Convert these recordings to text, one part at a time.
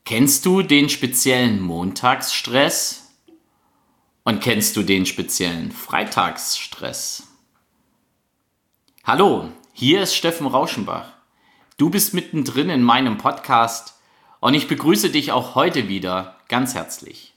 Kennst du den speziellen Montagsstress und kennst du den speziellen Freitagsstress? Hallo, hier ist Steffen Rauschenbach. Du bist mittendrin in meinem Podcast und ich begrüße dich auch heute wieder ganz herzlich.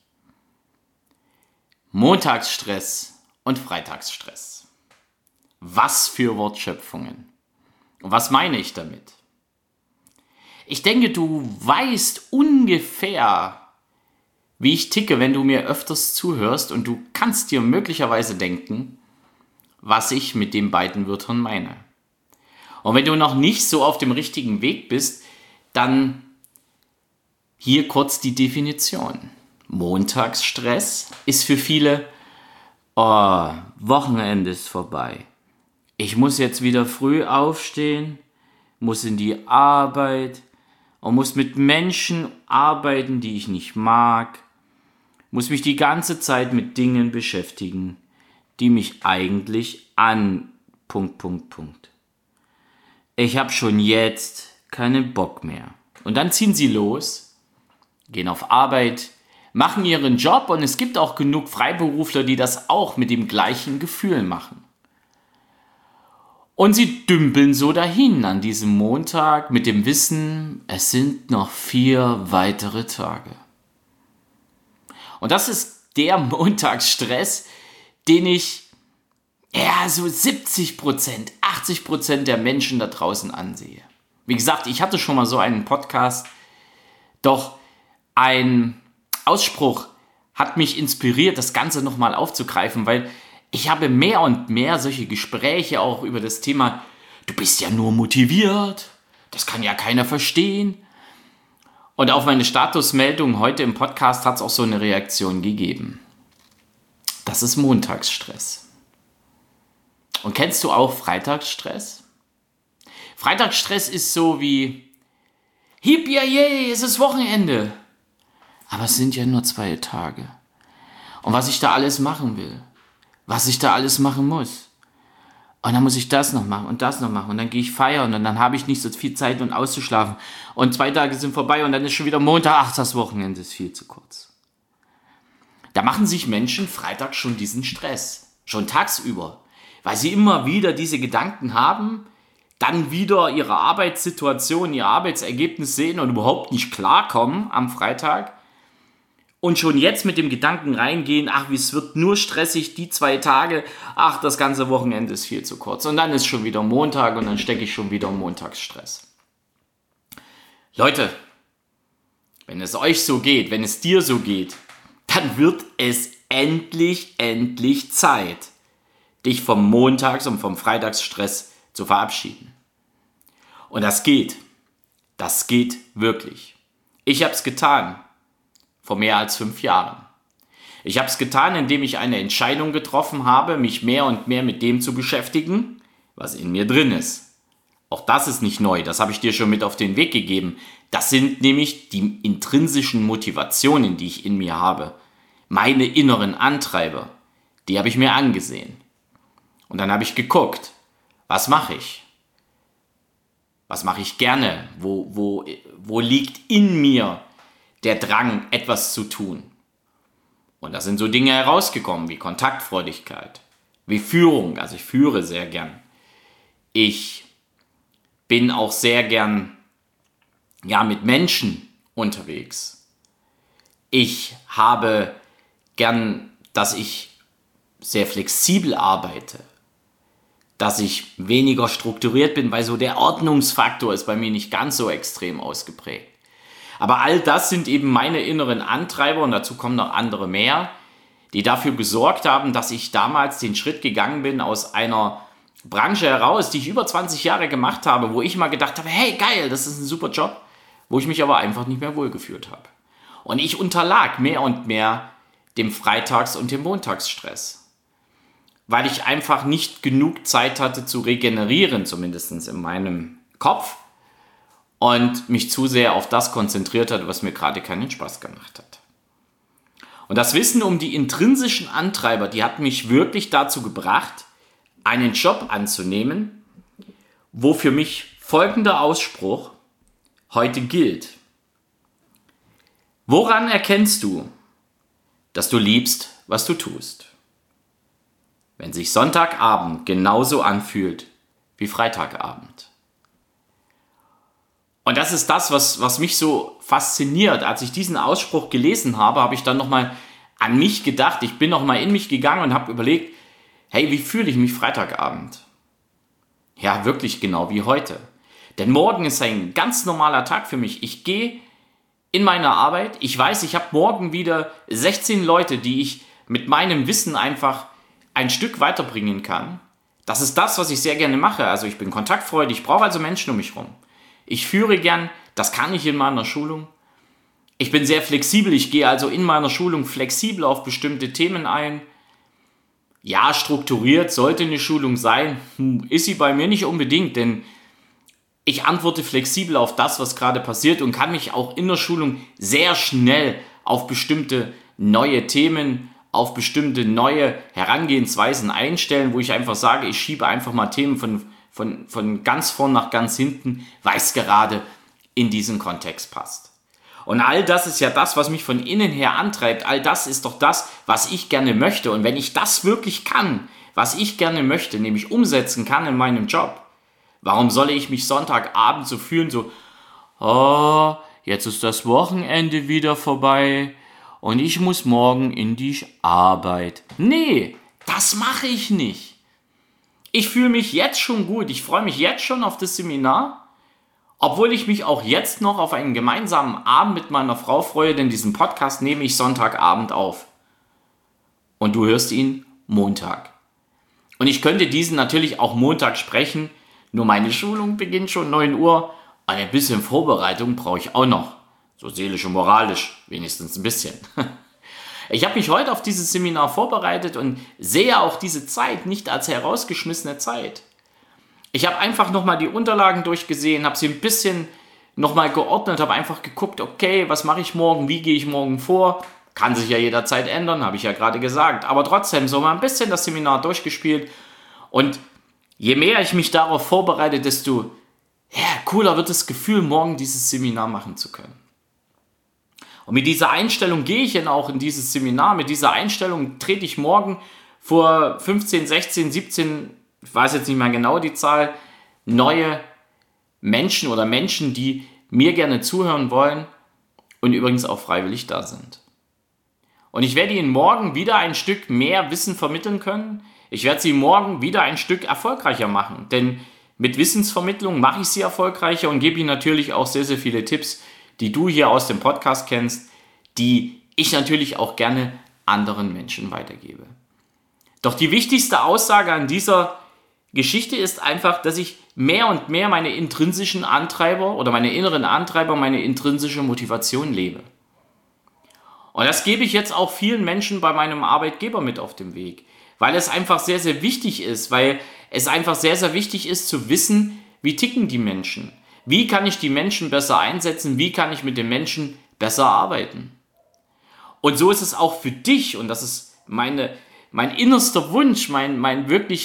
Montagsstress und Freitagsstress. Was für Wortschöpfungen. Und was meine ich damit? Ich denke, du weißt ungefähr, wie ich ticke, wenn du mir öfters zuhörst, und du kannst dir möglicherweise denken, was ich mit den beiden Wörtern meine. Und wenn du noch nicht so auf dem richtigen Weg bist, dann hier kurz die Definition. Montagsstress ist für viele, Wochenende ist vorbei. Ich muss jetzt wieder früh aufstehen, muss in die Arbeit und muss mit Menschen arbeiten, die ich nicht mag, muss mich die ganze Zeit mit Dingen beschäftigen, die mich eigentlich Ich habe schon jetzt keinen Bock mehr. Und dann ziehen sie los, gehen auf Arbeit, machen ihren Job, und es gibt auch genug Freiberufler, die das auch mit dem gleichen Gefühl machen. Und sie dümpeln so dahin an diesem Montag mit dem Wissen, es sind noch 4 weitere Tage. Und das ist der Montagsstress, den ich so 70%, 80% der Menschen da draußen ansehe. Wie gesagt, ich hatte schon mal so einen Podcast, doch ein Ausspruch hat mich inspiriert, das Ganze nochmal aufzugreifen, weil ich habe mehr und mehr solche Gespräche auch über das Thema, du bist ja nur motiviert, das kann ja keiner verstehen. Und auf meine Statusmeldung heute im Podcast hat es auch so eine Reaktion gegeben. Das ist Montagsstress. Und kennst du auch Freitagsstress? Freitagsstress ist so wie, hip ja je, es ist Wochenende. Aber es sind ja nur 2 Tage. Und was ich da alles machen will, was ich da alles machen muss. Und dann muss ich das noch machen und das noch machen. Und dann gehe ich feiern und dann habe ich nicht so viel Zeit, um auszuschlafen. Und 2 Tage sind vorbei und dann ist schon wieder Montag. Ach, das Wochenende ist viel zu kurz. Da machen sich Menschen freitags schon diesen Stress. Schon tagsüber. Weil sie immer wieder diese Gedanken haben, dann wieder ihre Arbeitssituation, ihr Arbeitsergebnis sehen und überhaupt nicht klarkommen am Freitag. Und schon jetzt mit dem Gedanken reingehen, ach, es wird nur stressig, die 2 Tage, ach, das ganze Wochenende ist viel zu kurz. Und dann ist schon wieder Montag und dann stecke ich schon wieder im Montagsstress. Leute, wenn es euch so geht, wenn es dir so geht, dann wird es endlich Zeit, dich vom Montags- und vom Freitagsstress zu verabschieden. Und das geht wirklich. Ich habe es getan. Vor mehr als 5 Jahren. Ich habe es getan, indem ich eine Entscheidung getroffen habe, mich mehr und mehr mit dem zu beschäftigen, was in mir drin ist. Auch das ist nicht neu, das habe ich dir schon mit auf den Weg gegeben. Das sind nämlich die intrinsischen Motivationen, die ich in mir habe. Meine inneren Antreiber, die habe ich mir angesehen. Und dann habe ich geguckt, was mache ich? Was mache ich gerne? Wo liegt in mir der Drang, etwas zu tun? Und da sind so Dinge herausgekommen wie Kontaktfreudigkeit, wie Führung. Also ich führe sehr gern. Ich bin auch sehr gern mit Menschen unterwegs. Ich habe gern, dass ich sehr flexibel arbeite, dass ich weniger strukturiert bin, weil so der Ordnungsfaktor ist bei mir nicht ganz so extrem ausgeprägt. Aber all das sind eben meine inneren Antreiber, und dazu kommen noch andere mehr, die dafür gesorgt haben, dass ich damals den Schritt gegangen bin aus einer Branche heraus, die ich über 20 Jahre gemacht habe, wo ich mal gedacht habe, hey geil, das ist ein super Job, wo ich mich aber einfach nicht mehr wohlgefühlt habe. Und ich unterlag mehr und mehr dem Freitags- und dem Montagsstress, weil ich einfach nicht genug Zeit hatte zu regenerieren, zumindest in meinem Kopf, und mich zu sehr auf das konzentriert hat, was mir gerade keinen Spaß gemacht hat. Und das Wissen um die intrinsischen Antreiber, die hat mich wirklich dazu gebracht, einen Job anzunehmen, wo für mich folgender Ausspruch heute gilt. Woran erkennst du, dass du liebst, was du tust? Wenn sich Sonntagabend genauso anfühlt wie Freitagabend. Und das ist das, was mich so fasziniert. Als ich diesen Ausspruch gelesen habe, habe ich dann nochmal an mich gedacht. Ich bin nochmal in mich gegangen und habe überlegt, hey, wie fühle ich mich Freitagabend? Ja, wirklich genau wie heute. Denn morgen ist ein ganz normaler Tag für mich. Ich gehe in meine Arbeit. Ich weiß, ich habe morgen wieder 16 Leute, die ich mit meinem Wissen einfach ein Stück weiterbringen kann. Das ist das, was ich sehr gerne mache. Also ich bin kontaktfreudig, ich brauche also Menschen um mich herum. Ich führe gern, das kann ich in meiner Schulung. Ich bin sehr flexibel, ich gehe also in meiner Schulung flexibel auf bestimmte Themen ein. Ja, strukturiert sollte eine Schulung sein, ist sie bei mir nicht unbedingt, denn ich antworte flexibel auf das, was gerade passiert und kann mich auch in der Schulung sehr schnell auf bestimmte neue Themen, auf bestimmte neue Herangehensweisen einstellen, wo ich einfach sage, ich schiebe einfach mal Themen von ganz vorn nach ganz hinten, weil es gerade in diesen Kontext passt. Und all das ist ja das, was mich von innen her antreibt. All das ist doch das, was ich gerne möchte. Und wenn ich das wirklich kann, was ich gerne möchte, nämlich umsetzen kann in meinem Job, warum soll ich mich Sonntagabend so fühlen, so, oh, jetzt ist das Wochenende wieder vorbei und ich muss morgen in die Arbeit. Nee, das mache ich nicht. Ich fühle mich jetzt schon gut, ich freue mich jetzt schon auf das Seminar, obwohl ich mich auch jetzt noch auf einen gemeinsamen Abend mit meiner Frau freue, denn diesen Podcast nehme ich Sonntagabend auf. Und du hörst ihn Montag. Und ich könnte diesen natürlich auch Montag sprechen, nur meine Schulung beginnt schon 9 Uhr. Ein bisschen Vorbereitung brauche ich auch noch. So seelisch und moralisch, wenigstens ein bisschen. Ich habe mich heute auf dieses Seminar vorbereitet und sehe auch diese Zeit nicht als herausgeschmissene Zeit. Ich habe einfach nochmal die Unterlagen durchgesehen, habe sie ein bisschen nochmal geordnet, habe einfach geguckt, okay, was mache ich morgen, wie gehe ich morgen vor? Kann sich ja jederzeit ändern, habe ich ja gerade gesagt. Aber trotzdem so mal ein bisschen das Seminar durchgespielt und je mehr ich mich darauf vorbereite, desto cooler wird das Gefühl, morgen dieses Seminar machen zu können. Und mit dieser Einstellung gehe ich dann auch in dieses Seminar. Mit dieser Einstellung trete ich morgen vor 15, 16, 17, ich weiß jetzt nicht mehr genau die Zahl, neue Menschen oder Menschen, die mir gerne zuhören wollen und übrigens auch freiwillig da sind. Und ich werde Ihnen morgen wieder ein Stück mehr Wissen vermitteln können. Ich werde Sie morgen wieder ein Stück erfolgreicher machen, denn mit Wissensvermittlung mache ich Sie erfolgreicher und gebe Ihnen natürlich auch sehr, sehr viele Tipps, die du hier aus dem Podcast kennst, die ich natürlich auch gerne anderen Menschen weitergebe. Doch die wichtigste Aussage an dieser Geschichte ist einfach, dass ich mehr und mehr meine intrinsischen Antreiber oder meine inneren Antreiber, meine intrinsische Motivation lebe. Und das gebe ich jetzt auch vielen Menschen bei meinem Arbeitgeber mit auf den Weg, weil es einfach sehr, sehr wichtig ist, weil es einfach sehr, sehr wichtig ist zu wissen, wie ticken die Menschen. Wie kann ich die Menschen besser einsetzen? Wie kann ich mit den Menschen besser arbeiten? Und so ist es auch für dich, und das ist mein innerster Wunsch, mein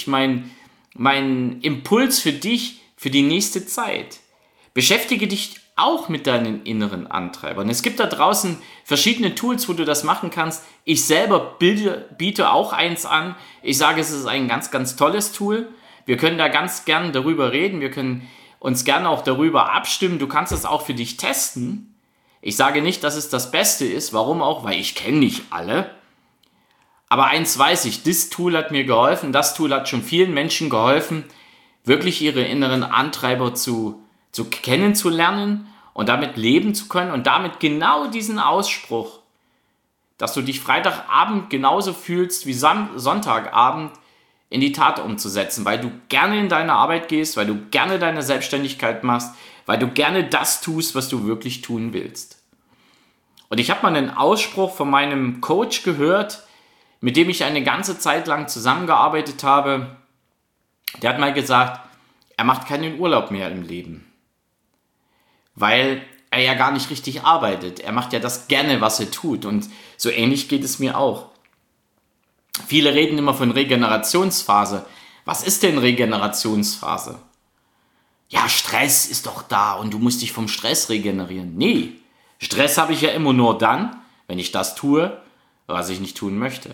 Impuls für dich, für die nächste Zeit. Beschäftige dich auch mit deinen inneren Antreibern. Es gibt da draußen verschiedene Tools, wo du das machen kannst. Ich selber biete auch eins an. Ich sage, es ist ein ganz, ganz tolles Tool. Wir können da ganz gern darüber reden. Wir können uns gerne auch darüber abstimmen. Du kannst es auch für dich testen. Ich sage nicht, dass es das Beste ist. Warum auch? Weil ich kenne nicht alle. Aber eins weiß ich, das Tool hat mir geholfen. Das Tool hat schon vielen Menschen geholfen, wirklich ihre inneren Antreiber zu kennenzulernen und damit leben zu können und damit genau diesen Ausspruch, dass du dich Freitagabend genauso fühlst wie Sonntagabend, in die Tat umzusetzen, weil du gerne in deine Arbeit gehst, weil du gerne deine Selbstständigkeit machst, weil du gerne das tust, was du wirklich tun willst. Und ich habe mal einen Ausspruch von meinem Coach gehört, mit dem ich eine ganze Zeit lang zusammengearbeitet habe. Der hat mal gesagt, er macht keinen Urlaub mehr im Leben, weil er ja gar nicht richtig arbeitet. Er macht ja das gerne, was er tut. Und so ähnlich geht es mir auch. Viele reden immer von Regenerationsphase. Was ist denn Regenerationsphase? Ja, Stress ist doch da und du musst dich vom Stress regenerieren. Nee, Stress habe ich ja immer nur dann, wenn ich das tue, was ich nicht tun möchte.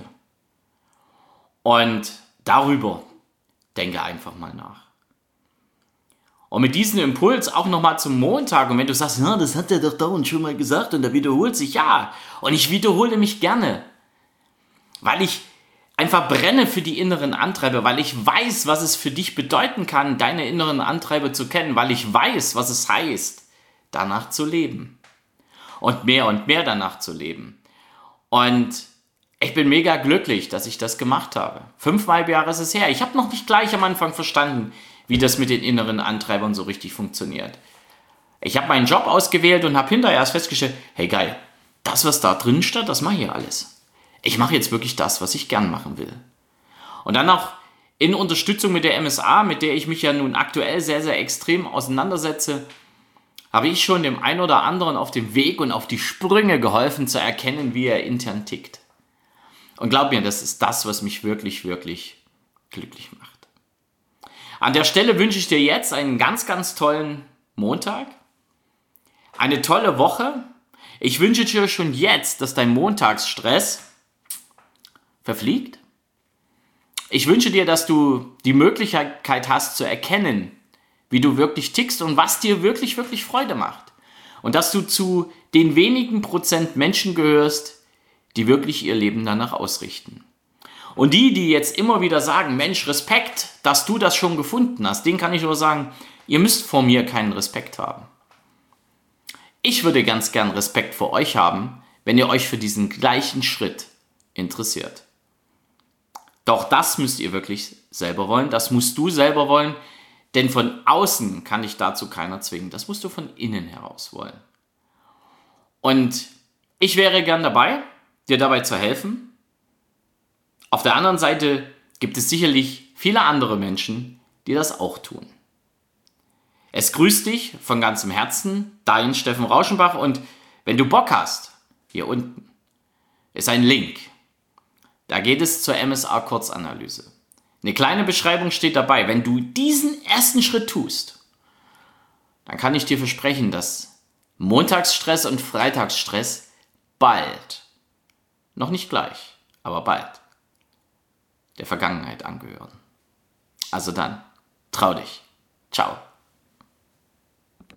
Und darüber denke einfach mal nach. Und mit diesem Impuls auch nochmal zum Montag. Und wenn du sagst, ja, das hat er doch dauernd schon mal gesagt und er wiederholt sich, ja. Und ich wiederhole mich gerne, weil ich einfach brenne für die inneren Antreiber, weil ich weiß, was es für dich bedeuten kann, deine inneren Antreiber zu kennen, weil ich weiß, was es heißt, danach zu leben. Und mehr danach zu leben. Und ich bin mega glücklich, dass ich das gemacht habe. 5,5 Jahre ist es her. Ich habe noch nicht gleich am Anfang verstanden, wie das mit den inneren Antreibern so richtig funktioniert. Ich habe meinen Job ausgewählt und habe hinterher erst festgestellt, hey geil, das, was da drin steht, das mache ich alles. Ich mache jetzt wirklich das, was ich gern machen will. Und dann auch in Unterstützung mit der MSA, mit der ich mich ja nun aktuell sehr, sehr extrem auseinandersetze, habe ich schon dem einen oder anderen auf dem Weg und auf die Sprünge geholfen, zu erkennen, wie er intern tickt. Und glaub mir, das ist das, was mich wirklich, wirklich glücklich macht. An der Stelle wünsche ich dir jetzt einen ganz, ganz tollen Montag, eine tolle Woche. Ich wünsche dir schon jetzt, dass dein Montagsstress verfliegt. Ich wünsche dir, dass du die Möglichkeit hast zu erkennen, wie du wirklich tickst und was dir wirklich, wirklich Freude macht. Und dass du zu den wenigen Prozent Menschen gehörst, die wirklich ihr Leben danach ausrichten. Und die jetzt immer wieder sagen, Mensch, Respekt, dass du das schon gefunden hast, denen kann ich nur sagen, ihr müsst vor mir keinen Respekt haben. Ich würde ganz gern Respekt vor euch haben, wenn ihr euch für diesen gleichen Schritt interessiert. Doch das müsst ihr wirklich selber wollen, das musst du selber wollen, denn von außen kann dich dazu keiner zwingen. Das musst du von innen heraus wollen. Und ich wäre gern dabei, dir dabei zu helfen. Auf der anderen Seite gibt es sicherlich viele andere Menschen, die das auch tun. Es grüßt dich von ganzem Herzen, dein Steffen Rauschenbach. Und wenn du Bock hast, hier unten ist ein Link. Da geht es zur MSA-Kurzanalyse. Eine kleine Beschreibung steht dabei. Wenn du diesen ersten Schritt tust, dann kann ich dir versprechen, dass Montagsstress und Freitagsstress bald, noch nicht gleich, aber bald, der Vergangenheit angehören. Also dann, trau dich. Ciao.